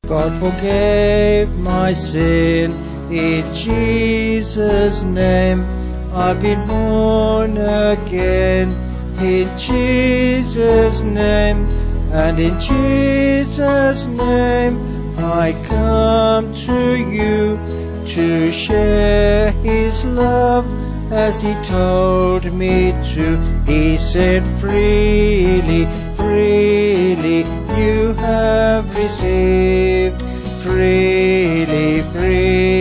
God forgave my sin in Jesus' name. I've been born again in Jesus' name, and in Jesus' name I come to you to share His love as He told me to. He said, freely, freely you have received, freely, freely